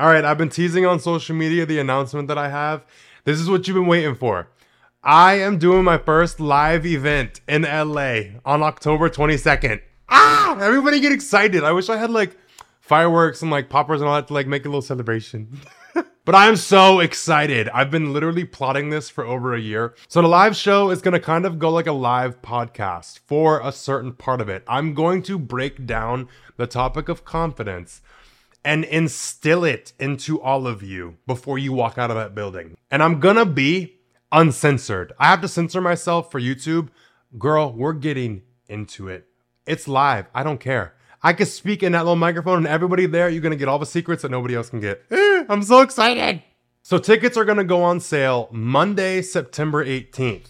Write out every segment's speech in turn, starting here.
All right, I've been teasing on social media the announcement that I have. This is what you've been waiting for. I am doing my first live event in LA on October 22nd. Everybody get excited. I wish I had like fireworks and like poppers and all that to like make a little celebration. But I am so excited. I've been literally plotting this for over a year. So the live show is going to kind of go like a live podcast for a certain part of it. I'm going to break down the topic of confidence and instill it into all of you before you walk out of that building. And I'm going to be uncensored. I have to censor myself for YouTube. Girl, we're getting into it. It's live. I don't care. I can speak in that little microphone and everybody there, you're going to get all the secrets that nobody else can get. I'm so excited. So tickets are going to go on sale Monday, September 18th.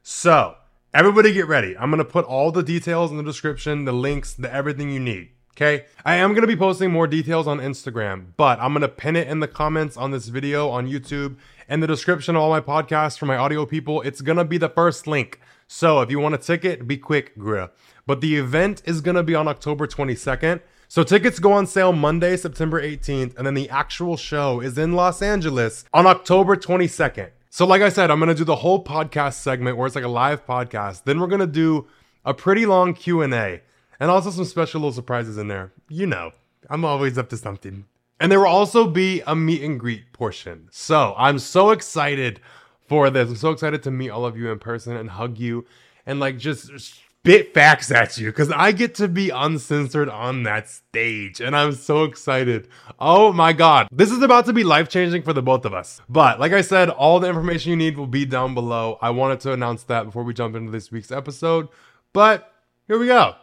So everybody get ready. I'm going to put all the details in the description, the links, everything you need. Okay. I am going to be posting more details on Instagram, but I'm going to pin it in the comments on this video on YouTube and the description of all my podcasts for my audio people. It's going to be the first link. So if you want a ticket, be quick, girl. But the event is going to be on October 22nd. So tickets go on sale Monday, September 18th. And then the actual show is in Los Angeles on October 22nd. So like I said, I'm going to do the whole podcast segment where it's like a live podcast. Then we're going to do a pretty long Q&A. And also some special little surprises in there. You know, I'm always up to something. And there will also be a meet and greet portion. So I'm so excited for this. I'm so excited to meet all of you in person and hug you and like just spit facts at you because I get to be uncensored on that stage and I'm so excited. Oh my God. This is about to be life-changing for the both of us. But like I said, all the information you need will be down below. I wanted to announce that before we jump into this week's episode. But here we go.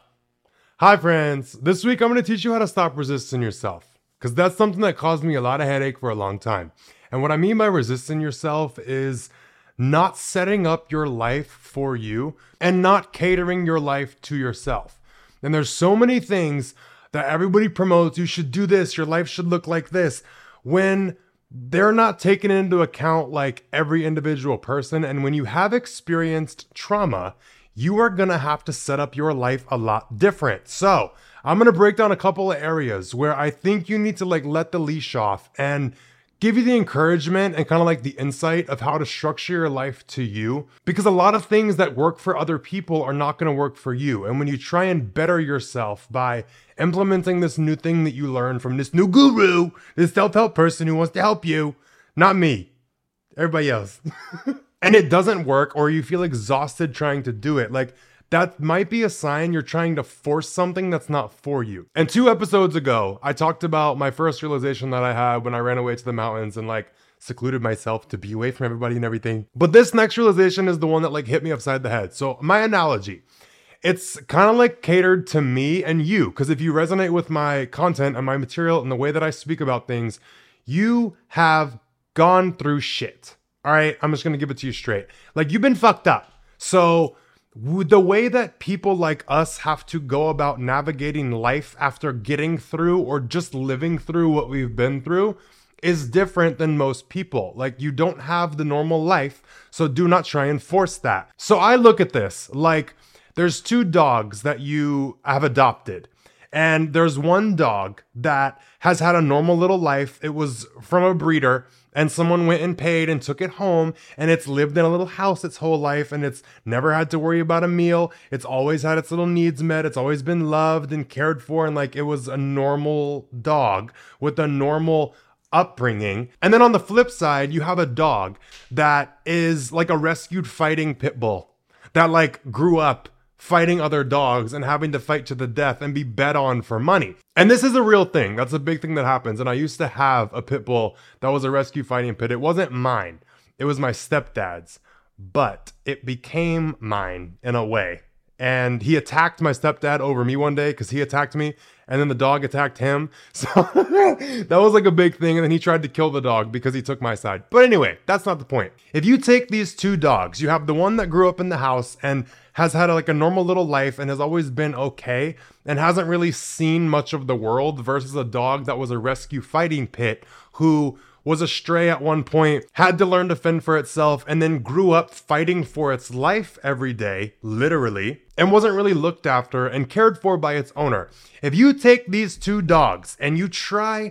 Hi friends. This week I'm going to teach you how to stop resisting yourself because that's something that caused me a lot of headache for a long time. And what I mean by resisting yourself is not setting up your life for you and not catering your life to yourself. And there's so many things that everybody promotes. You should do this. Your life should look like this. When they're not taking into account like every individual person. And when you have experienced trauma, you are going to have to set up your life a lot different. So I'm going to break down a couple of areas where I think you need to like let the leash off and give you the encouragement and kind of like the insight of how to structure your life to you. Because a lot of things that work for other people are not going to work for you. And when you try and better yourself by implementing this new thing that you learn from this new guru, this self-help person who wants to help you, not me, everybody else, and it doesn't work or you feel exhausted trying to do it, like that might be a sign you're trying to force something that's not for you. And 2 episodes ago, I talked about my first realization that I had when I ran away to the mountains and like secluded myself to be away from everybody and everything. But this next realization is the one that like hit me upside the head. So my analogy, it's kind of like catered to me and you. Because if you resonate with my content and my material and the way that I speak about things, you have gone through shit. All right, I'm just going to give it to you straight. Like you've been fucked up. So the way that people like us have to go about navigating life after getting through or just living through what we've been through is different than most people. Like you don't have the normal life, so do not try and force that. So I look at this like there's 2 dogs that you have adopted. And there's one dog that has had a normal little life. It was from a breeder and someone went and paid and took it home and it's lived in a little house its whole life and it's never had to worry about a meal. It's always had its little needs met. It's always been loved and cared for. And like it was a normal dog with a normal upbringing. And then on the flip side, you have a dog that is like a rescued fighting pit bull that like grew up fighting other dogs and having to fight to the death and be bet on for money. And this is a real thing. That's a big thing that happens. And I used to have a pit bull that was a rescue fighting pit. It wasn't mine. It was my stepdad's, but it became mine in a way. And he attacked my stepdad over me one day because he attacked me and then the dog attacked him. So that was like a big thing. And then he tried to kill the dog because he took my side. But anyway, that's not the point. If you take these 2 dogs, you have the one that grew up in the house and has had like a normal little life and has always been okay and hasn't really seen much of the world versus a dog that was a rescue fighting pit who was a stray at one point, had to learn to fend for itself, and then grew up fighting for its life every day, literally, and wasn't really looked after and cared for by its owner. If you take these 2 dogs and you try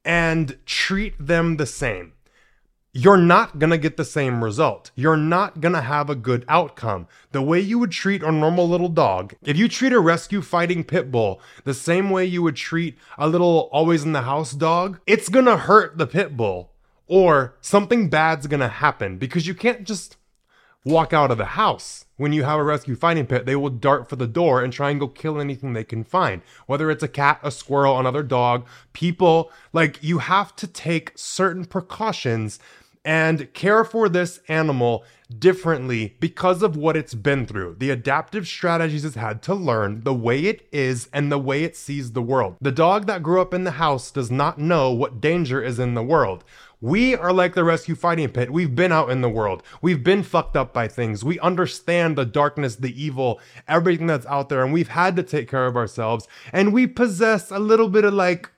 and treat them the same, you're not gonna get the same result. You're not gonna have a good outcome. The way you would treat a normal little dog, if you treat a rescue fighting pit bull the same way you would treat a little always in the house dog, it's gonna hurt the pit bull, or something bad's gonna happen, because you can't just walk out of the house. When you have a rescue fighting pit, they will dart for the door and try and go kill anything they can find. Whether it's a cat, a squirrel, another dog, people, like, you have to take certain precautions and care for this animal differently because of what it's been through, the adaptive strategies it's had to learn, the way it is, and the way it sees the world. The dog that grew up in the house does not know what danger is in the world. We are like the rescue fighting pit. We've been out in the world. We've been fucked up by things. We understand the darkness, the evil, everything that's out there, and we've had to take care of ourselves. And we possess a little bit of, like,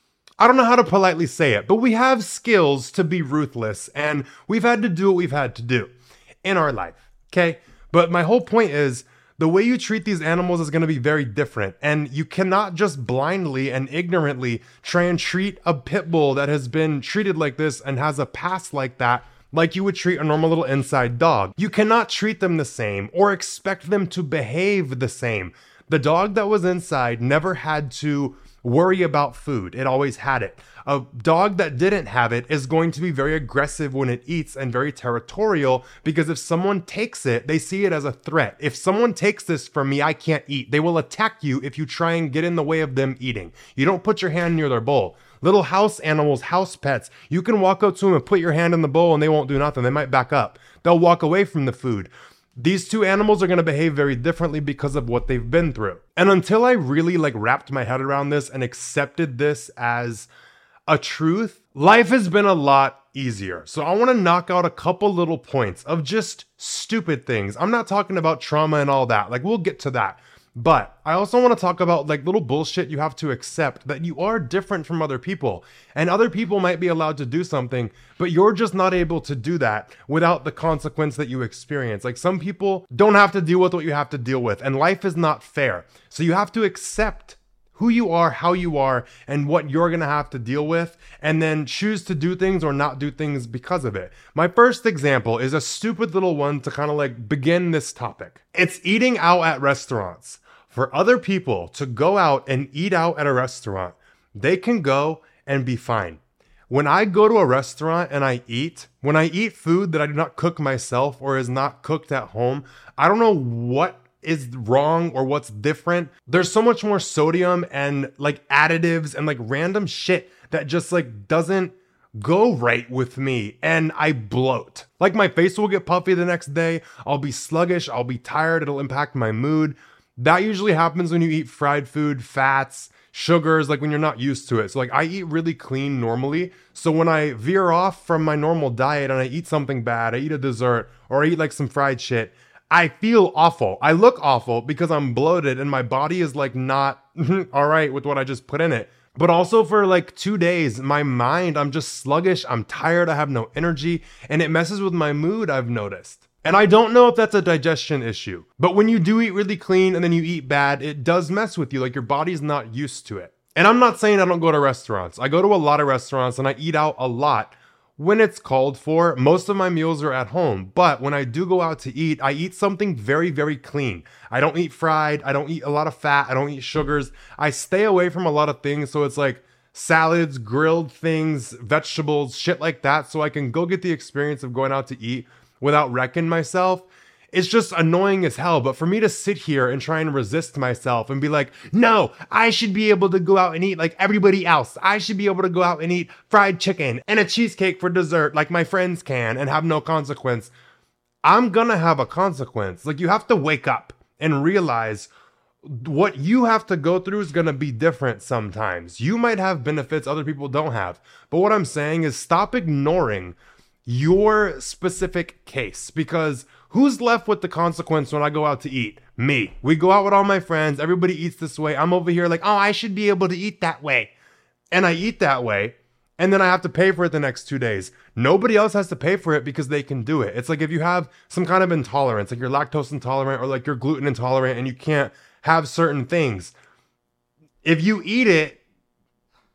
I don't know how to politely say it, but we have skills to be ruthless, and we've had to do what we've had to do in our life, okay? But my whole point is, the way you treat these animals is going to be very different, and you cannot just blindly and ignorantly try and treat a pit bull that has been treated like this and has a past like that like you would treat a normal little inside dog. You cannot treat them the same or expect them to behave the same. The dog that was inside never had to worry about food. It always had it. A dog that didn't have it is going to be very aggressive when it eats and very territorial, because if someone takes it, they see it as a threat. If someone takes this from me, I can't eat. They will attack you if you try and get in the way of them eating. You don't put your hand near their bowl. Little house animals, house pets, you can walk up to them and put your hand in the bowl and they won't do nothing. They might back up. They'll walk away from the food. These two animals are going to behave very differently because of what they've been through. And until I really wrapped my head around this and accepted this as a truth, life has been a lot easier. So I want to knock out a couple little points of just stupid things. I'm not talking about trauma and all that. We'll get to that. But I also want to talk about little bullshit you have to accept, that you are different from other people, and other people might be allowed to do something, but you're just not able to do that without the consequence that you experience. Some people don't have to deal with what you have to deal with, and life is not fair. So you have to accept who you are, how you are, and what you're going to have to deal with, and then choose to do things or not do things because of it. My first example is a stupid little one to kind of begin this topic. It's eating out at restaurants. For other people to go out and eat out at a restaurant, they can go and be fine. When I go to a restaurant and when I eat food that I do not cook myself or is not cooked at home, I don't know what is wrong or what's different. There's so much more sodium and additives and random shit that just doesn't go right with me, and I bloat. My face will get puffy the next day. I'll be sluggish. I'll be tired. It'll impact my mood. That usually happens when you eat fried food, fats, sugars, when you're not used to it. So I eat really clean normally. So when I veer off from my normal diet and I eat something bad, I eat a dessert or I eat some fried shit, I feel awful. I look awful because I'm bloated and my body is not all right with what I just put in it. But also for 2 days, my mind, I'm just sluggish. I'm tired. I have no energy, and it messes with my mood, I've noticed. And I don't know if that's a digestion issue, but when you do eat really clean and then you eat bad, it does mess with you. Your body's not used to it. And I'm not saying I don't go to restaurants. I go to a lot of restaurants and I eat out a lot when it's called for. Most of my meals are at home, but when I do go out to eat, I eat something very, very clean. I don't eat fried. I don't eat a lot of fat. I don't eat sugars. I stay away from a lot of things. So it's salads, grilled things, vegetables, shit like that. So I can go get the experience of going out to eat without wrecking myself. It's just annoying as hell. But for me to sit here and try and resist myself and be no, I should be able to go out and eat like everybody else. I should be able to go out and eat fried chicken and a cheesecake for dessert like my friends can and have no consequence. I'm gonna have a consequence. You have to wake up and realize what you have to go through is gonna be different sometimes. You might have benefits other people don't have. But what I'm saying is stop ignoring your specific case, because who's left with the consequence when I go out to eat? Me. We go out with all my friends. Everybody eats this way. I'm over here oh, I should be able to eat that way. And I eat that way. And then I have to pay for it the next 2 days. Nobody else has to pay for it because they can do it. It's if you have some kind of intolerance, you're lactose intolerant or you're gluten intolerant and you can't have certain things. If you eat it,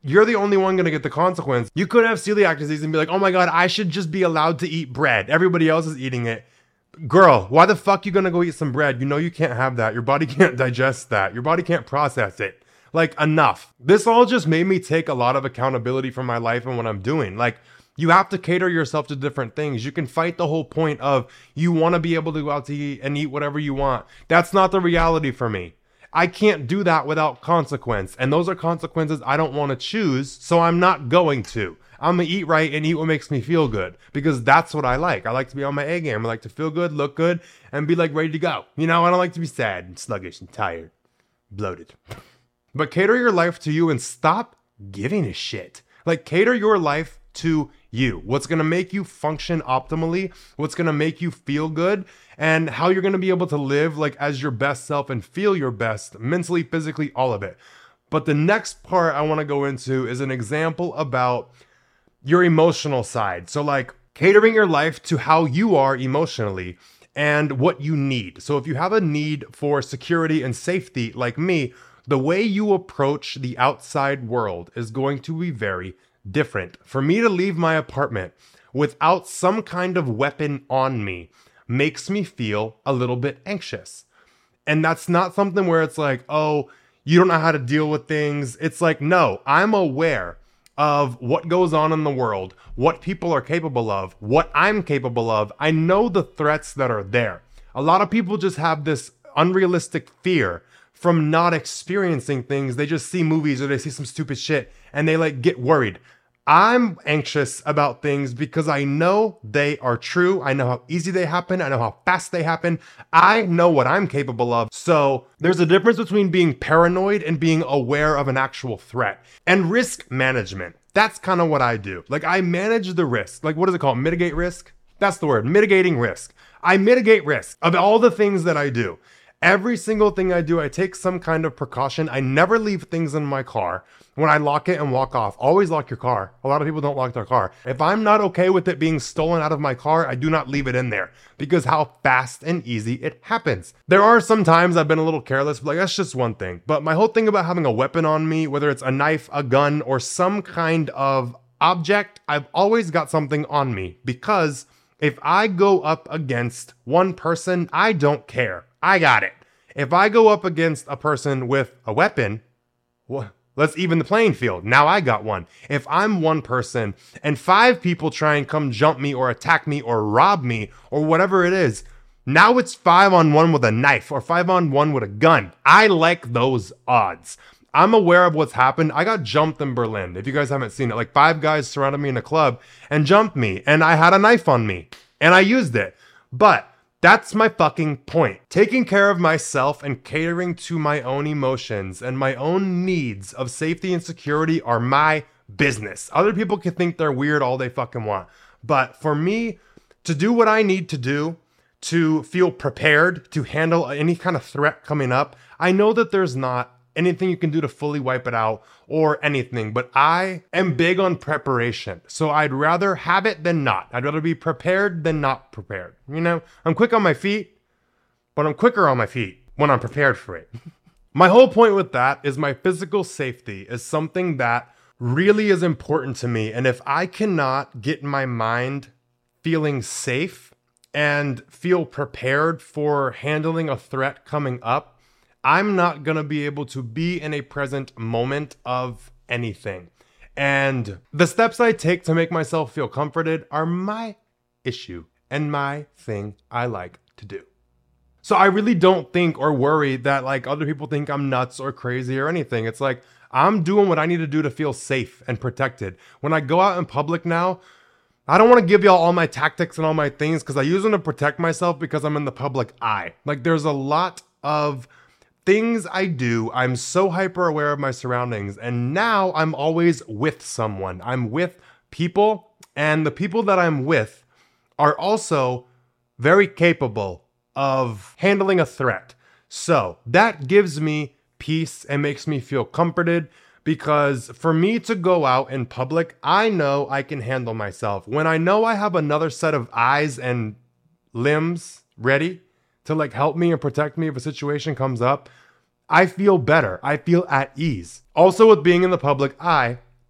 you're the only one gonna get the consequence. You could have celiac disease and be like, oh my God, I should just be allowed to eat bread. Everybody else is eating it. Girl, why the fuck you gonna go eat some bread? You know you can't have that. Your body can't digest that. Your body can't process it. Like, enough. This all just made me take a lot of accountability for my life and what I'm doing. Like, you have to cater yourself to different things. You can fight the whole point of you want to be able to go out to eat and eat whatever you want. That's not the reality for me. I can't do that without consequence. And those are consequences I don't want to choose, so I'm not going to. I'm going to eat right and eat what makes me feel good because that's what I like. I like to be on my A game. I like to feel good, look good, and be like ready to go. You know, I don't like to be sad and sluggish and tired, bloated. But cater your life to you and stop giving a shit. Like, cater your life to you. What's going to make you function optimally, what's going to make you feel good, and how you're going to be able to live like as your best self and feel your best mentally, physically, all of it. But the next part I want to go into is an example about your emotional side. So like catering your life to how you are emotionally and what you need. So if you have a need for security and safety like me, the way you approach the outside world is going to be very different. For me to leave my apartment without some kind of weapon on me makes me feel a little bit anxious. And that's not something where it's like, oh, you don't know how to deal with things. It's like, no, I'm aware of what goes on in the world, what people are capable of, what I'm capable of. I know the threats that are there. A lot of people just have this unrealistic fear from not experiencing things. They just see movies or they see some stupid shit and they like get worried. I'm anxious about things because I know they are true. I know how easy they happen. I know how fast they happen. I know what I'm capable of. So there's a difference between being paranoid and being aware of an actual threat. And risk management. That's kind of what I do. Like, I manage the risk. Like, what is it called? Mitigate risk? That's the word. Mitigating risk. I mitigate risk of all the things that I do. Every single thing I do, I take some kind of precaution. I never leave things in my car. When I lock it and walk off, always lock your car. A lot of people don't lock their car. If I'm not okay with it being stolen out of my car, I do not leave it in there because how fast and easy it happens. There are some times I've been a little careless, but like, that's just one thing. But my whole thing about having a weapon on me, whether it's a knife, a gun, or some kind of object, I've always got something on me because if I go up against one person, I don't care. I got it. If I go up against a person with a weapon, well, let's even the playing field. Now I got one. If I'm one person and 5 people try and come jump me or attack me or rob me or whatever it is, now it's 5-on-1 with a knife or 5-on-1 with a gun. I like those odds. I'm aware of what's happened. I got jumped in Berlin. If you guys haven't seen it, like 5 guys surrounded me in a club and jumped me and I had a knife on me and I used it. But that's my fucking point. Taking care of myself and catering to my own emotions and my own needs of safety and security are my business. Other people can think they're weird all they fucking want. But for me to do what I need to do to feel prepared to handle any kind of threat coming up, I know that there's not anything you can do to fully wipe it out or anything, but I am big on preparation. So I'd rather have it than not. I'd rather be prepared than not prepared. You know, I'm quick on my feet, but I'm quicker on my feet when I'm prepared for it. My whole point with that is my physical safety is something that really is important to me. And if I cannot get my mind feeling safe and feel prepared for handling a threat coming up, I'm not going to be able to be in a present moment of anything. And the steps I take to make myself feel comforted are my issue and my thing I like to do. So I really don't think or worry that like other people think I'm nuts or crazy or anything. It's like I'm doing what I need to do to feel safe and protected. When I go out in public now, I don't want to give y'all all my tactics and all my things because I use them to protect myself because I'm in the public eye. Like there's a lot of things I do. I'm so hyper aware of my surroundings, and now I'm always with someone. I'm with people, and the people that I'm with are also very capable of handling a threat. So that gives me peace and makes me feel comforted because for me to go out in public, I know I can handle myself. When I know I have another set of eyes and limbs ready to like help me and protect me if a situation comes up, I feel better. I feel at ease. Also with being in the public eye,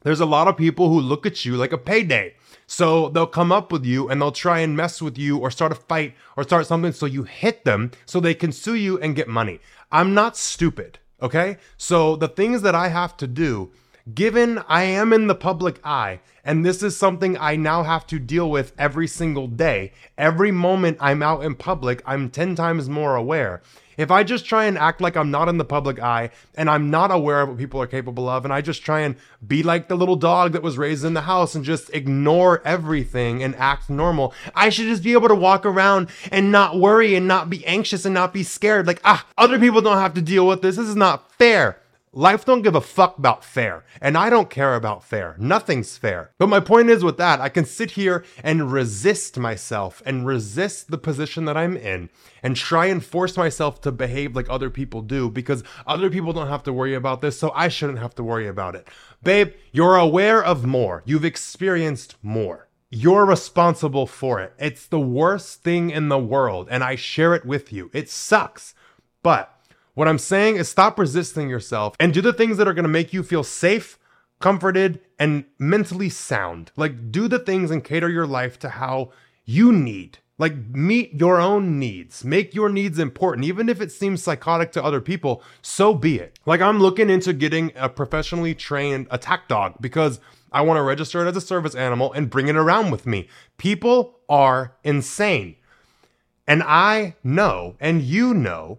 There's a lot of people who look at you like a payday. So they'll come up with you and they'll try and mess with you or start a fight or start something so you hit them so they can sue you and get money. I'm not stupid, okay? So the things that I have to do, given I am in the public eye, and this is something I now have to deal with every single day, every moment I'm out in public, I'm 10 times more aware. If I just try and act like I'm not in the public eye and I'm not aware of what people are capable of, and I just try and be like the little dog that was raised in the house and just ignore everything and act normal, I should just be able to walk around and not worry and not be anxious and not be scared. Like, other people don't have to deal with this. This is not fair. Life don't give a fuck about fair, and I don't care about fair. Nothing's fair. But my point is with that, I can sit here and resist myself and resist the position that I'm in and try and force myself to behave like other people do because other people don't have to worry about this, so I shouldn't have to worry about it. Babe, you're aware of more. You've experienced more. You're responsible for it. It's the worst thing in the world, and I share it with you. It sucks, but what I'm saying is stop resisting yourself and do the things that are going to make you feel safe, comforted, and mentally sound. Like, do the things and cater your life to how you need. Like, meet your own needs. Make your needs important. Even if it seems psychotic to other people, so be it. Like, I'm looking into getting a professionally trained attack dog because I want to register it as a service animal and bring it around with me. People are insane. And I know, and you know,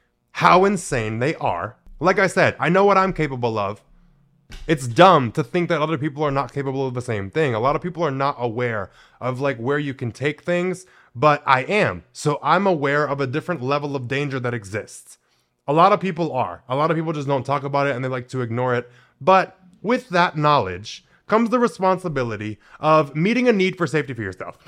how insane they are. Like I said, I know what I'm capable of. It's dumb to think that other people are not capable of the same thing. A lot of people are not aware of like where you can take things, but I am. So I'm aware of a different level of danger that exists. A lot of people are. A lot of people just don't talk about it and they like to ignore it. But with that knowledge comes the responsibility of meeting a need for safety for yourself.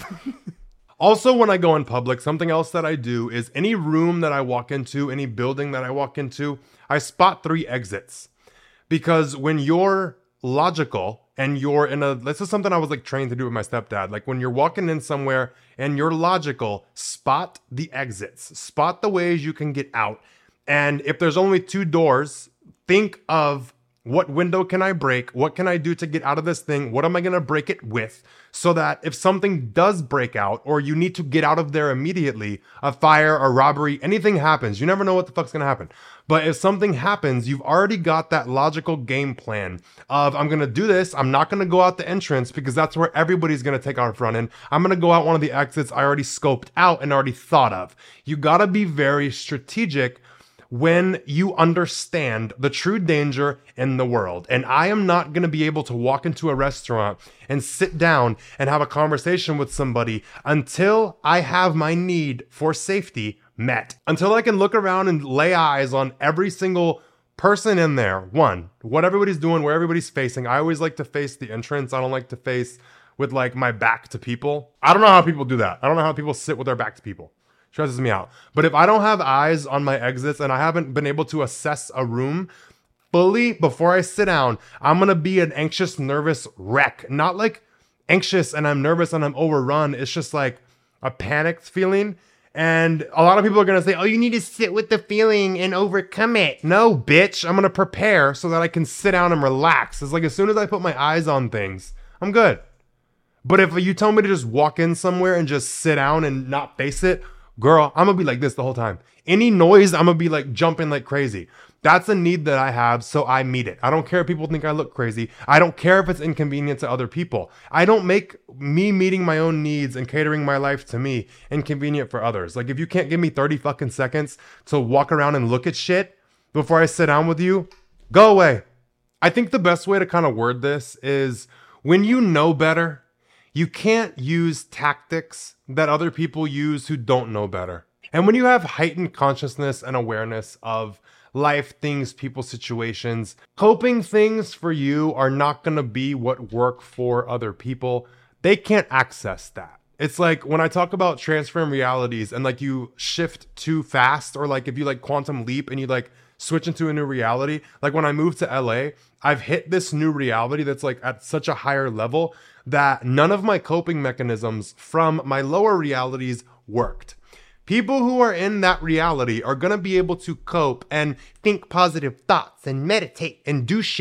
Also, when I go in public, something else that I do is any room that I walk into, any building that I walk into, I spot 3 exits. Because when you're logical and you're this is something I was like trained to do with my stepdad. Like when you're walking in somewhere and you're logical, spot the exits, spot the ways you can get out. And if there's only 2 doors, think of what window can I break? What can I do to get out of this thing? What am I going to break it with? So that if something does break out or you need to get out of there immediately, a fire, a robbery, anything happens, you never know what the fuck's going to happen. But if something happens, you've already got that logical game plan of I'm going to do this. I'm not going to go out the entrance because that's where everybody's going to take our front end. I'm going to go out one of the exits I already scoped out and already thought of. You got to be very strategic when you understand the true danger in the world. And I am not going to be able to walk into a restaurant and sit down and have a conversation with somebody until I have my need for safety met. Until I can look around and lay eyes on every single person in there. One, what everybody's doing, where everybody's facing. I always like to face the entrance. I don't like to face with like my back to people. I don't know how people do that. I don't know how people sit with their back to people. Stresses me out. But if I don't have eyes on my exits and I haven't been able to assess a room fully before I sit down, I'm going to be an anxious, nervous wreck. Not like anxious and I'm nervous and I'm overrun. It's just like a panicked feeling. And a lot of people are going to say, oh, you need to sit with the feeling and overcome it. No, bitch. I'm going to prepare so that I can sit down and relax. It's like as soon as I put my eyes on things, I'm good. But if you tell me to just walk in somewhere and just sit down and not face it, girl, I'm gonna be like this the whole time. Any noise, I'm gonna be like jumping like crazy. That's a need that I have, so I meet it. I don't care if people think I look crazy. I don't care if it's inconvenient to other people. I don't make me meeting my own needs and catering my life to me inconvenient for others. Like if you can't give me 30 fucking seconds to walk around and look at shit before I sit down with you, go away. I think the best way to kind of word this is when you know better, you can't use tactics that other people use who don't know better. And when you have heightened consciousness and awareness of life, things, people, situations, coping things for you are not going to be what work for other people. They can't access that. It's like when I talk about transferring realities and like you shift too fast, or like if you like quantum leap and you like switch into a new reality. Like when I moved to LA, I've hit this new reality that's like at such a higher level that none of my coping mechanisms from my lower realities worked. People who are in that reality are going to be able to cope and think positive thoughts and meditate and do shit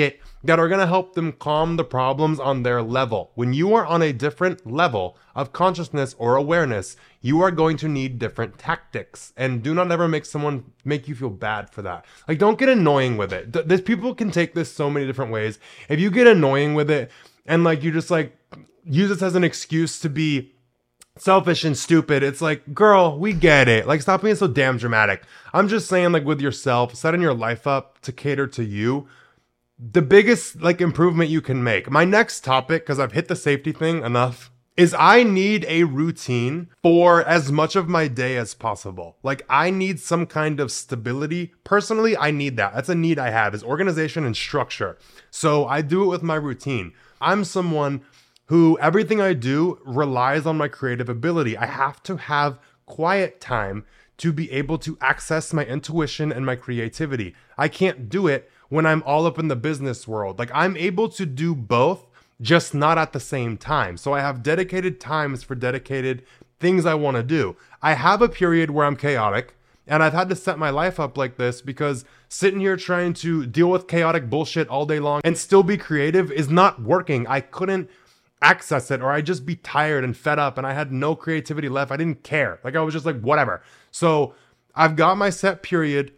that are going to help them calm the problems on their level. When you are on a different level of consciousness or awareness, you are going to need different tactics. And do not ever make someone make you feel bad for that. Like, don't get annoying with it. This people can take this so many different ways. If you get annoying with it and like you just like use this as an excuse to be selfish and stupid, it's like, girl, we get it. Like, stop being so damn dramatic. I'm just saying, like, with yourself, setting your life up to cater to you, the biggest like improvement you can make. My next topic, because I've hit the safety thing enough, is I need a routine for as much of my day as possible. Like, I need some kind of stability. Personally, I need that. That's a need I have, is organization and structure. So I do it with my routine. I'm someone who everything I do relies on my creative ability. I have to have quiet time to be able to access my intuition and my creativity. I can't do it when I'm all up in the business world. Like, I'm able to do both, just not at the same time. So I have dedicated times for dedicated things I want to do. I have a period where I'm chaotic, and I've had to set my life up like this because sitting here trying to deal with chaotic bullshit all day long and still be creative is not working. I couldn't access it, or I'd just be tired and fed up and I had no creativity left. I didn't care. Like, I was just like, whatever. So I've got my set period.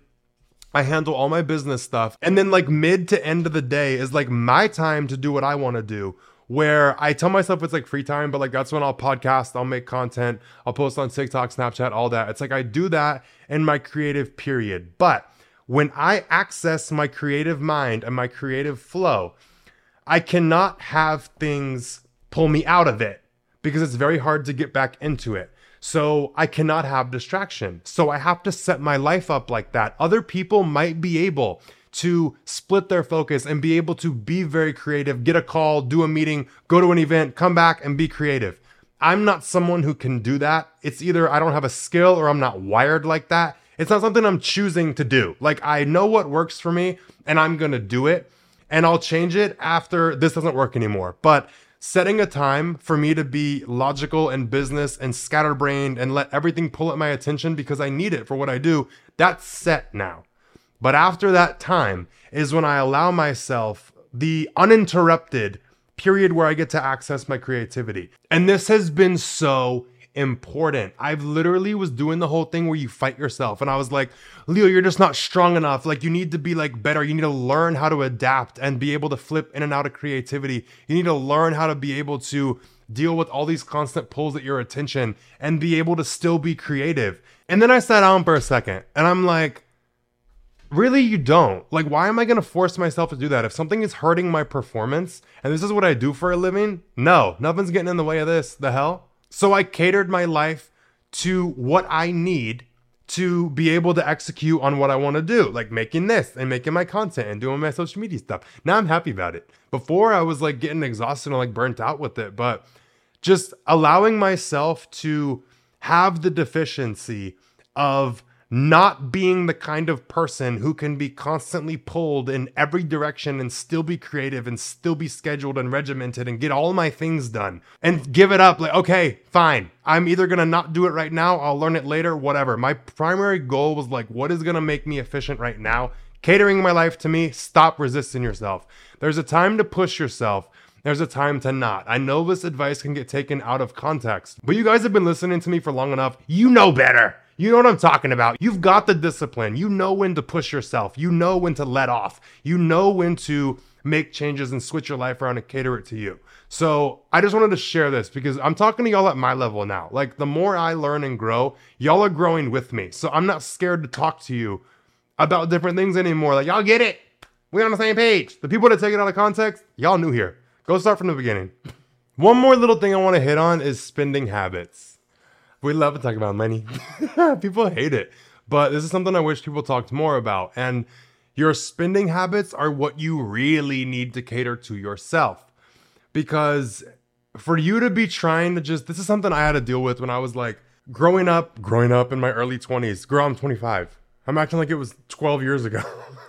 I handle all my business stuff. And then like mid to end of the day is like my time to do what I want to do, where I tell myself it's like free time, but like that's when I'll podcast, I'll make content, I'll post on TikTok, Snapchat, all that. It's like I do that in my creative period. But when I access my creative mind and my creative flow, I cannot have things pull me out of it because it's very hard to get back into it. So I cannot have distraction. So I have to set my life up like that. Other people might be able to split their focus and be able to be very creative, get a call, do a meeting, go to an event, come back and be creative. I'm not someone who can do that. It's either I don't have a skill or I'm not wired like that. It's not something I'm choosing to do. Like, I know what works for me and I'm going to do it, and I'll change it after this doesn't work anymore. But setting a time for me to be logical and business and scatterbrained and let everything pull at my attention because I need it for what I do, that's set now. But after that time is when I allow myself the uninterrupted period where I get to access my creativity. And this has been so important. I've literally was doing the whole thing where you fight yourself. And I was like, Leo, you're just not strong enough. Like, you need to be like better. You need to learn how to adapt and be able to flip in and out of creativity. You need to learn how to be able to deal with all these constant pulls at your attention and be able to still be creative. And then I sat down for a second and I'm like, really, you don't? Like, why am I going to force myself to do that? If something is hurting my performance and this is what I do for a living, no, nothing's getting in the way of this. The hell? So I catered my life to what I need to be able to execute on what I want to do, like making this and making my content and doing my social media stuff. Now I'm happy about it. Before, I was like getting exhausted and like burnt out with it, but just allowing myself to have the deficiency of not being the kind of person who can be constantly pulled in every direction and still be creative and still be scheduled and regimented and get all my things done and give it up. Like, okay, fine. I'm either going to not do it right now. I'll learn it later, whatever. My primary goal was like, what is going to make me efficient right now? Catering my life to me. Stop resisting yourself. There's a time to push yourself. There's a time to not. I know this advice can get taken out of context, but you guys have been listening to me for long enough. You know better. You know what I'm talking about. You've got the discipline. You know when to push yourself. You know when to let off. You know when to make changes and switch your life around and cater it to you. So I just wanted to share this because I'm talking to y'all at my level now. Like, the more I learn and grow, y'all are growing with me. So I'm not scared to talk to you about different things anymore. Like, y'all get it. We're on the same page. The people that take it out of context, y'all new here. Go start from the beginning. One more little thing I want to hit on is spending habits. We love to talk about money. People hate it. But this is something I wish people talked more about. And your spending habits are what you really need to cater to yourself. Because for you to be trying to just, this is something I had to deal with when I was like growing up in my early 20s. Girl, I'm 25. I'm acting like it was 12 years ago.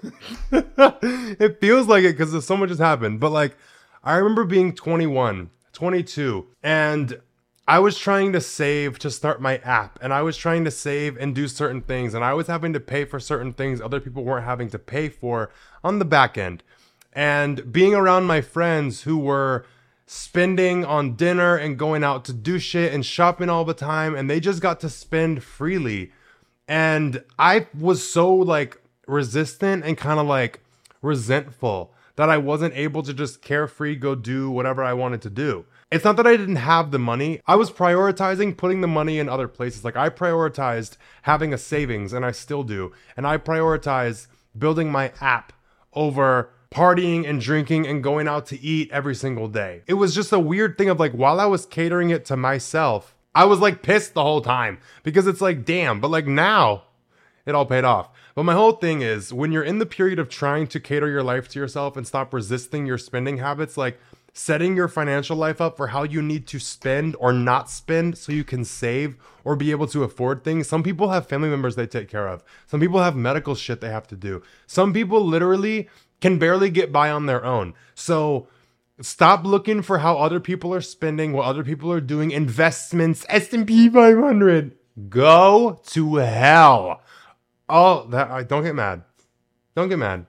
It feels like it because so much has happened. But like, I remember being 21, 22, and I was trying to save to start my app, and I was trying to save and do certain things, and I was having to pay for certain things other people weren't having to pay for on the back end. And being around my friends who were spending on dinner and going out to do shit and shopping all the time, and they just got to spend freely. And I was so like resistant and kind of like resentful that I wasn't able to just carefree go do whatever I wanted to do. It's not that I didn't have the money. I was prioritizing putting the money in other places. Like I prioritized having a savings, and I still do. And I prioritize building my app over partying and drinking and going out to eat every single day. It was just a weird thing of like, while I was catering it to myself, I was like pissed the whole time because it's like, damn, but like now it all paid off. But my whole thing is, when you're in the period of trying to cater your life to yourself and stop resisting your spending habits, like setting your financial life up for how you need to spend or not spend so you can save or be able to afford things. Some people have family members they take care of. Some people have medical shit they have to do. Some people literally can barely get by on their own. So stop looking for how other people are spending, what other people are doing. Investments, S&P 500. Go to hell. Oh, don't get mad. Don't get mad.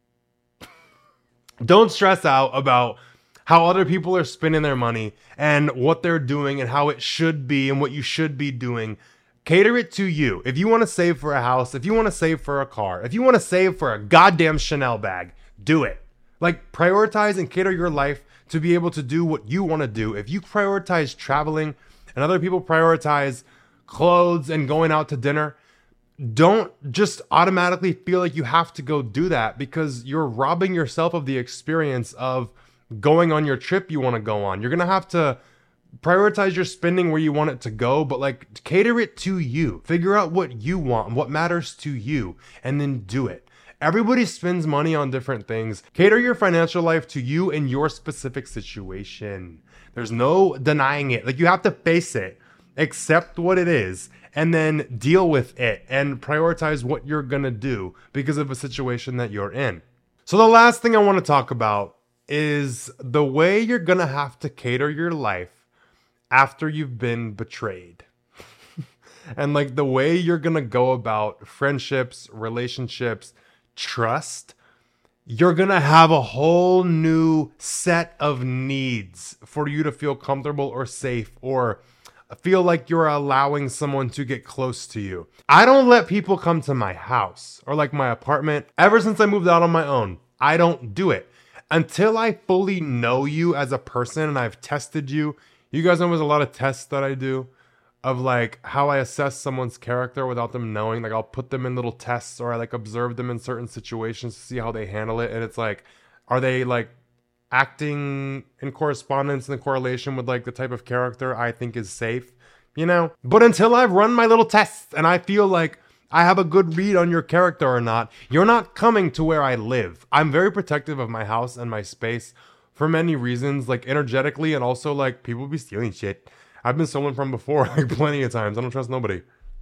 Don't stress out about how other people are spending their money and what they're doing and how it should be and what you should be doing. Cater it to you. If you want to save for a house, if you want to save for a car, if you want to save for a goddamn Chanel bag, do it. Like, prioritize and cater your life to be able to do what you want to do. If you prioritize traveling and other people prioritize clothes and going out to dinner, don't just automatically feel like you have to go do that, because you're robbing yourself of the experience of going on your trip you want to go on. You're going to have to prioritize your spending where you want it to go, but like cater it to you. Figure out what you want and what matters to you, and then do it. Everybody spends money on different things. Cater your financial life to you and your specific situation. There's no denying it. Like, you have to face it, accept what it is, and then deal with it and prioritize what you're gonna do because of a situation that you're in. So the last thing I want to talk about is the way you're gonna have to cater your life after you've been betrayed. And like the way you're gonna go about friendships, relationships, trust. You're gonna have a whole new set of needs for you to feel comfortable or safe or feel like you're allowing someone to get close to you. I don't let people come to my house or like my apartment. Ever since I moved out on my own, I don't do it until I fully know you as a person and I've tested you. You guys know there's a lot of tests that I do of like how I assess someone's character without them knowing. Like, I'll put them in little tests, or I like observe them in certain situations to see how they handle it. And it's like, are they like acting in correspondence and correlation with like the type of character I think is safe, you know? But until I've run my little tests and I feel like I have a good read on your character or not, you're not coming to where I live. I'm very protective of my house and my space for many reasons, like energetically, and also like people be stealing shit. I've been stolen from before, like plenty of times. I don't trust nobody.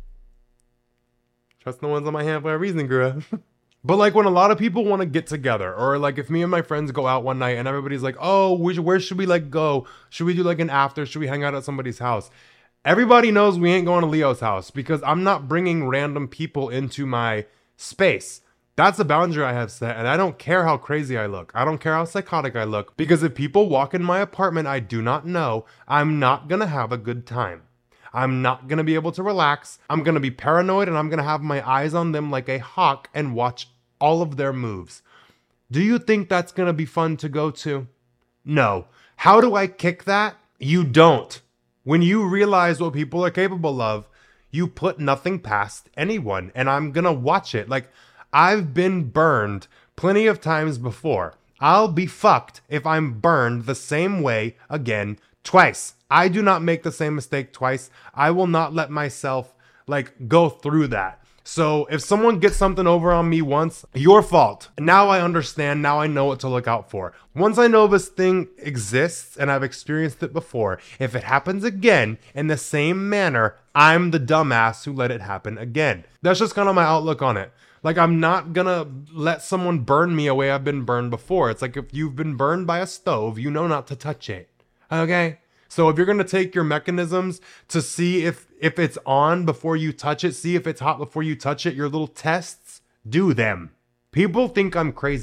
Trust no one's on my hand for a reason, girl. But like when a lot of people want to get together, or like if me and my friends go out one night and everybody's like, oh, where should we like go? Should we do like an after? Should we hang out at somebody's house? Everybody knows we ain't going to Leo's house, because I'm not bringing random people into my space. That's a boundary I have set, and I don't care how crazy I look. I don't care how psychotic I look, because if people walk in my apartment I do not know, I'm not gonna have a good time. I'm not gonna be able to relax. I'm gonna be paranoid, and I'm gonna have my eyes on them like a hawk and watch all of their moves. Do you think that's gonna be fun to go to? No. How do I kick that? You don't. When you realize what people are capable of, you put nothing past anyone, and I'm gonna watch it. Like, I've been burned plenty of times before. I'll be fucked if I'm burned the same way again twice. I do not make the same mistake twice. I will not let myself like go through that. So if someone gets something over on me once, your fault. Now I understand. Now I know what to look out for. Once I know this thing exists and I've experienced it before, if it happens again in the same manner, I'm the dumbass who let it happen again. That's just kind of my outlook on it. Like, I'm not gonna let someone burn me a way I've been burned before. It's like if you've been burned by a stove, you know not to touch it. Okay? So if you're gonna take your mechanisms to see if it's on before you touch it, see if it's hot before you touch it, your little tests, do them. People think I'm crazy.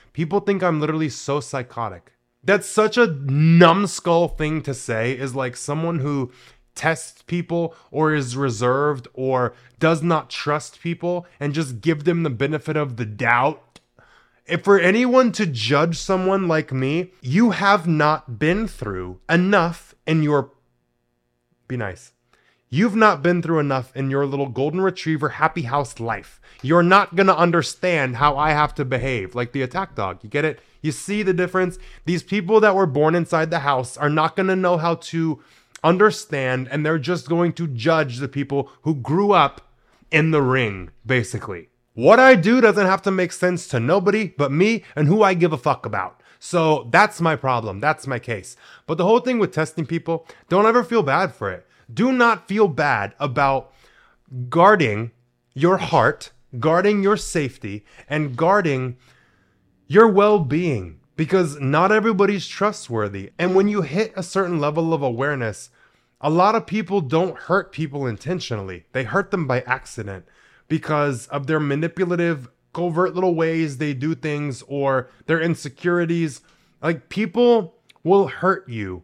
People think I'm literally so psychotic. That's such a numbskull thing to say, is like someone who tests people or is reserved or does not trust people and just give them the benefit of the doubt. If for anyone to judge someone like me, you have not been through enough in your... Be nice. You've not been through enough in your little golden retriever happy house life. You're not going to understand how I have to behave like the attack dog. You get it? You see the difference? These people that were born inside the house are not going to know how to understand, and they're just going to judge the people who grew up in the ring, basically. What I do doesn't have to make sense to nobody but me and who I give a fuck about. So that's my problem. That's my case. But the whole thing with testing people, don't ever feel bad for it. Do not feel bad about guarding your heart, guarding your safety, and guarding your well-being, because not everybody's trustworthy. And when you hit a certain level of awareness, a lot of people don't hurt people intentionally. They hurt them by accident because of their manipulative, covert little ways they do things or their insecurities. Like, people will hurt you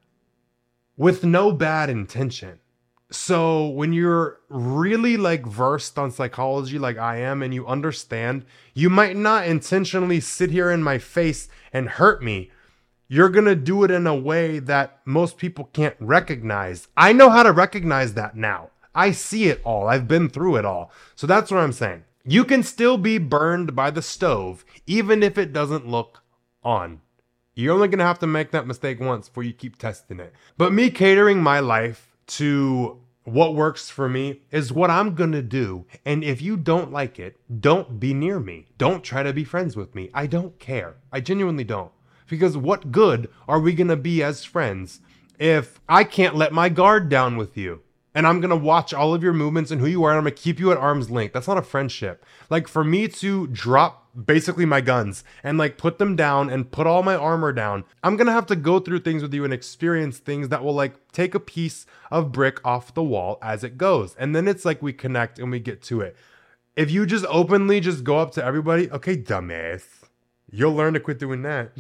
with no bad intention. So when you're really like versed on psychology like I am, and you understand, you might not intentionally sit here in my face and hurt me. You're gonna do it in a way that most people can't recognize. I know how to recognize that now. I see it all. I've been through it all. So that's what I'm saying. You can still be burned by the stove, even if it doesn't look on. You're only going to have to make that mistake once before you keep testing it. But me catering my life to what works for me is what I'm going to do. And if you don't like it, don't be near me. Don't try to be friends with me. I don't care. I genuinely don't. Because what good are we going to be as friends if I can't let my guard down with you? And I'm going to watch all of your movements and who you are, and I'm going to keep you at arm's length. That's not a friendship. Like, for me to drop basically my guns and like put them down and put all my armor down, I'm going to have to go through things with you and experience things that will like take a piece of brick off the wall as it goes. And then it's like we connect and we get to it. If you just openly just go up to everybody, okay, dumbass, you'll learn to quit doing that.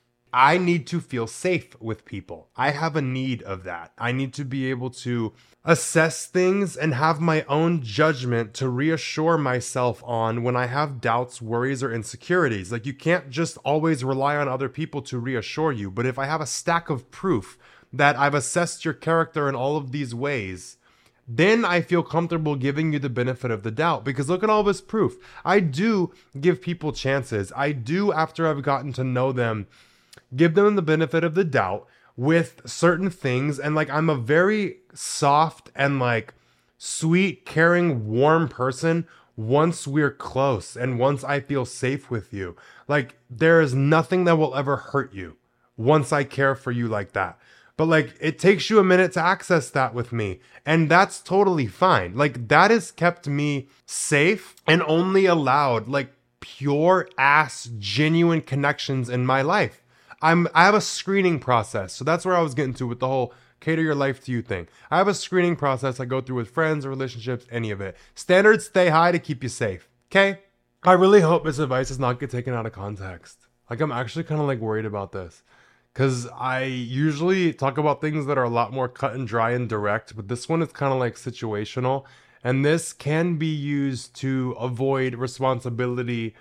I need to feel safe with people. I have a need of that. I need to be able to assess things and have my own judgment to reassure myself on when I have doubts, worries, or insecurities. Like, you can't just always rely on other people to reassure you. But if I have a stack of proof that I've assessed your character in all of these ways, then I feel comfortable giving you the benefit of the doubt. Because look at all this proof. I do give people chances. I do, after I've gotten to know them, give them the benefit of the doubt with certain things. And like, I'm a very soft and like sweet, caring, warm person once we're close and once I feel safe with you. Like, there is nothing that will ever hurt you once I care for you like that. But like, it takes you a minute to access that with me, and that's totally fine. Like, that has kept me safe and only allowed like pure ass genuine connections in my life. I have a screening process. So that's where I was getting to with the whole cater your life to you thing. I have a screening process I go through with friends or relationships, any of it. Standards stay high to keep you safe. Okay? I really hope this advice does not get taken out of context. Like, I'm actually kind of like worried about this, because I usually talk about things that are a lot more cut and dry and direct, but this one is kind of like situational. And this can be used to avoid responsibility,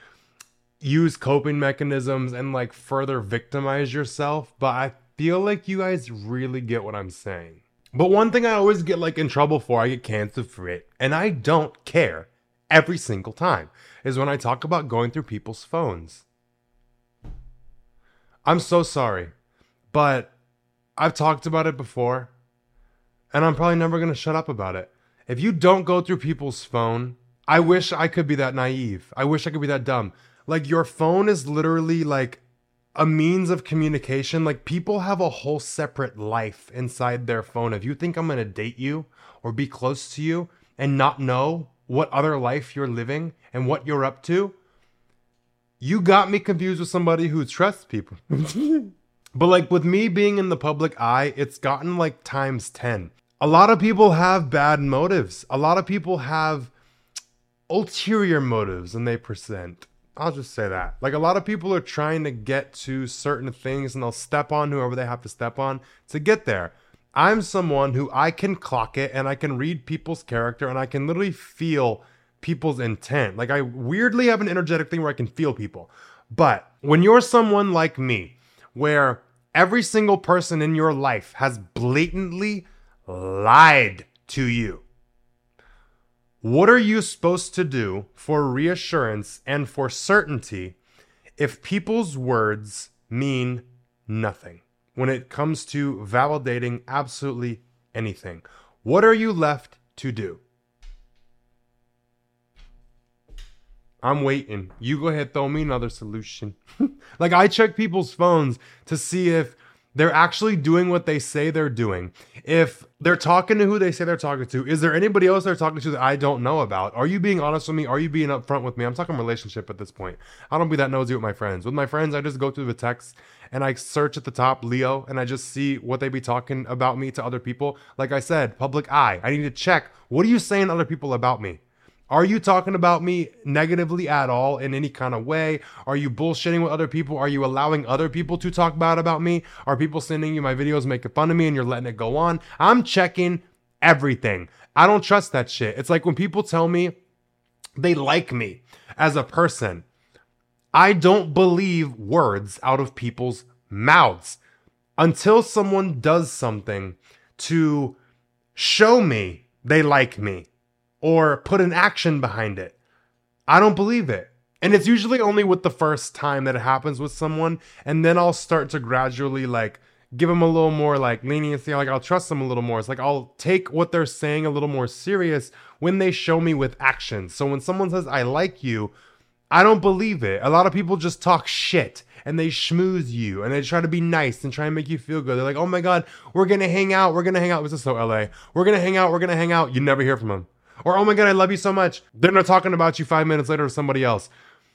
use coping mechanisms, and like further victimize yourself. But I feel like you guys really get what I'm saying. But one thing I always get like in trouble for, I get canceled for it, and I don't care every single time, is when I talk about going through people's phones. I'm so sorry, but I've talked about it before, and I'm probably never going to shut up about it. If you don't go through people's phone, I wish I could be that naive. I wish I could be that dumb. Like, your phone is literally like a means of communication. Like, people have a whole separate life inside their phone. If you think I'm going to date you or be close to you and not know what other life you're living and what you're up to, you got me confused with somebody who trusts people. But like, with me being in the public eye, it's gotten like times 10. A lot of people have bad motives. A lot of people have ulterior motives, and they present. I'll just say that. Like, a lot of people are trying to get to certain things and they'll step on whoever they have to step on to get there. I'm someone who I can clock it and I can read people's character and I can literally feel people's intent. Like, I weirdly have an energetic thing where I can feel people. But when you're someone like me, where every single person in your life has blatantly lied to you, what are you supposed to do for reassurance and for certainty if people's words mean nothing when it comes to validating absolutely anything? What are you left to do? I'm waiting. You go ahead, throw me another solution. Like, I check people's phones to see if they're actually doing what they say they're doing. If they're talking to who they say they're talking to, is there anybody else they're talking to that I don't know about? Are you being honest with me? Are you being upfront with me? I'm talking relationship at this point. I don't be that nosy with my friends. With my friends, I just go through the text and I search at the top Leo and I just see what they be talking about me to other people. Like I said, public eye. I need to check. What are you saying to other people about me? Are you talking about me negatively at all in any kind of way? Are you bullshitting with other people? Are you allowing other people to talk bad about me? Are people sending you my videos making fun of me and you're letting it go on? I'm checking everything. I don't trust that shit. It's like when people tell me they like me as a person, I don't believe words out of people's mouths until someone does something to show me they like me or put an action behind it. I don't believe it. And it's usually only with the first time that it happens with someone. And then I'll start to gradually like give them a little more like leniency. Like, I'll trust them a little more. It's like I'll take what they're saying a little more serious when they show me with action. So when someone says, I like you, I don't believe it. A lot of people just talk shit and they schmooze you and they try to be nice and try and make you feel good. They're like, oh my God, we're going to hang out. We're going to hang out. This is so LA. We're going to hang out. We're going to hang out. You never hear from them. Or, oh my God, I love you so much. Then they're talking about you 5 minutes later to somebody else.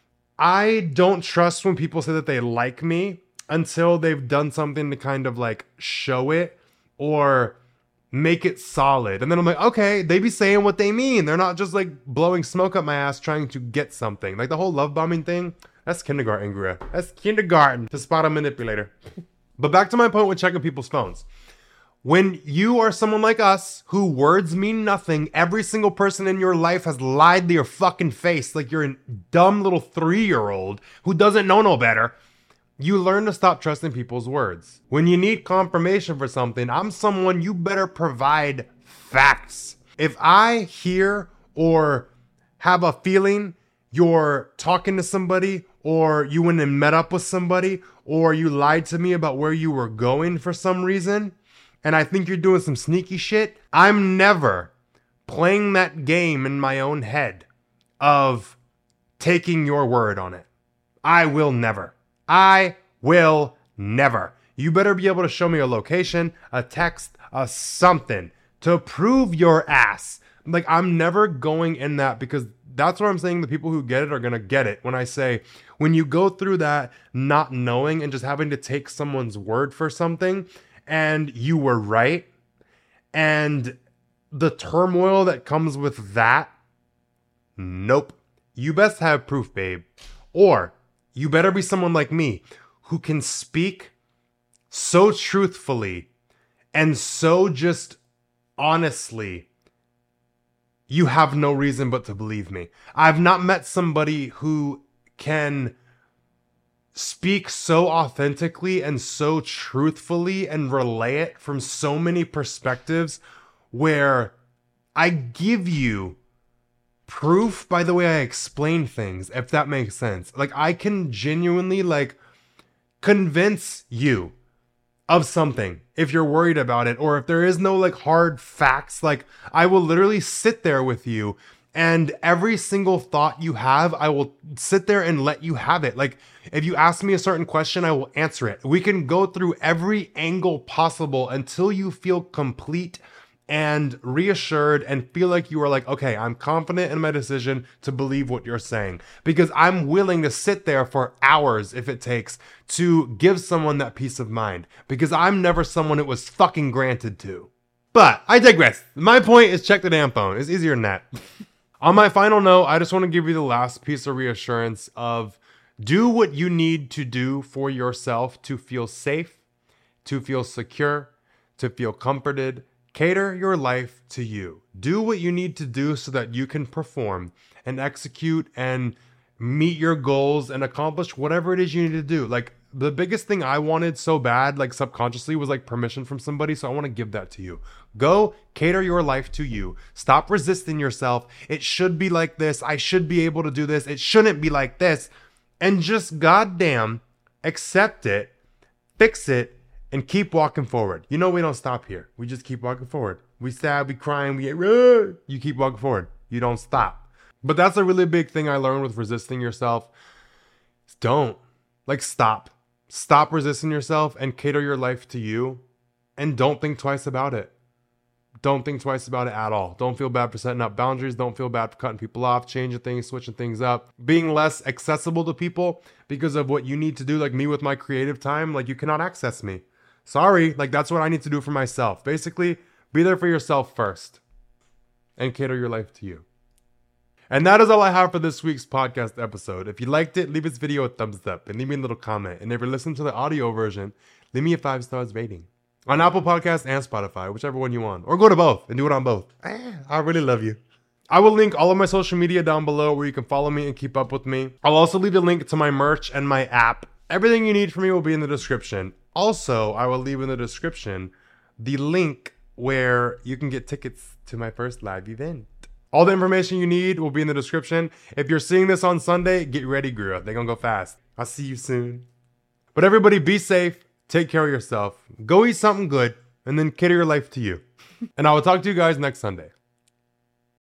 I don't trust when people say that they like me until they've done something to kind of like show it or make it solid. And then I'm like, okay, they be saying what they mean. They're not just like blowing smoke up my ass trying to get something. Like the whole love bombing thing, that's kindergarten, Gria. That's kindergarten to spot a manipulator. But back to my point with checking people's phones. When you are someone like us, who words mean nothing, every single person in your life has lied to your fucking face like you're a dumb little 3-year-old who doesn't know no better, you learn to stop trusting people's words. When you need confirmation for something, I'm someone you better provide facts. If I hear or have a feeling you're talking to somebody, or you went and met up with somebody, or you lied to me about where you were going for some reason, and I think you're doing some sneaky shit, I'm never playing that game in my own head of taking your word on it. I will never. I will never. You better be able to show me a location, a text, a something to prove your ass. Like, I'm never going in that, because that's what I'm saying. The people who get it are going to get it. When I say, when you go through that not knowing and just having to take someone's word for something, and you were right, and the turmoil that comes with that, nope. You best have proof, babe. Or you better be someone like me who can speak so truthfully and so just honestly, you have no reason but to believe me. I've not met somebody who can speak so authentically and so truthfully and relay it from so many perspectives where I give you proof by the way I explain things, if that makes sense. Like, I can genuinely like convince you of something if you're worried about it, or if there is no like hard facts. Like, I will literally sit there with you, and every single thought you have, I will sit there and let you have it. Like, if you ask me a certain question, I will answer it. We can go through every angle possible until you feel complete and reassured and feel like you are like, okay, I'm confident in my decision to believe what you're saying, because I'm willing to sit there for hours if it takes to give someone that peace of mind, because I'm never someone it was fucking granted to. But I digress. My point is, check the damn phone. It's easier than that. On my final note, I just want to give you the last piece of reassurance of do what you need to do for yourself to feel safe, to feel secure, to feel comforted. Cater your life to you. Do what you need to do so that you can perform and execute and meet your goals and accomplish whatever it is you need to do. Like, the biggest thing I wanted so bad, like subconsciously, was like permission from somebody. So I want to give that to you. Go cater your life to you. Stop resisting yourself. It should be like this. I should be able to do this. It shouldn't be like this. And just goddamn accept it, fix it, and keep walking forward. You know, we don't stop here. We just keep walking forward. We sad, we crying, we get, you keep walking forward. You don't stop. But that's a really big thing I learned with resisting yourself. Don't. Like, stop. Stop resisting yourself and cater your life to you. And don't think twice about it. Don't think twice about it at all. Don't feel bad for setting up boundaries. Don't feel bad for cutting people off, changing things, switching things up, being less accessible to people because of what you need to do. Like me with my creative time, like you cannot access me. Sorry, like that's what I need to do for myself. Basically, be there for yourself first and cater your life to you. And that is all I have for this week's podcast episode. If you liked it, leave this video a thumbs up and leave me a little comment. And if you're listening to the audio version, leave me a 5-star rating on Apple Podcasts and Spotify, whichever one you want. Or go to both and do it on both. I really love you. I will link all of my social media down below where you can follow me and keep up with me. I'll also leave a link to my merch and my app. Everything you need from me will be in the description. Also, I will leave in the description the link where you can get tickets to my first live event. All the information you need will be in the description. If you're seeing this on Sunday, get ready, girl. They're gonna go fast. I'll see you soon. But everybody, be safe. Take care of yourself. Go eat something good. And then cater your life to you. And I will talk to you guys next Sunday.